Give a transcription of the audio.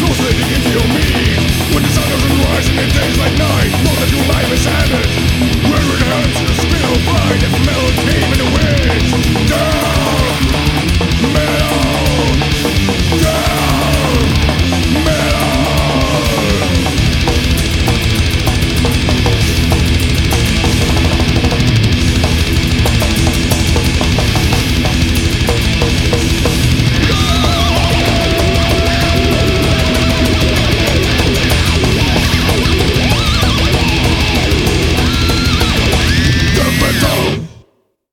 oscillating into your meaning. When the sun doesn't rise and it days like night, know that your life is habit. Where it hurts, the spin of light, and smell of came in the way.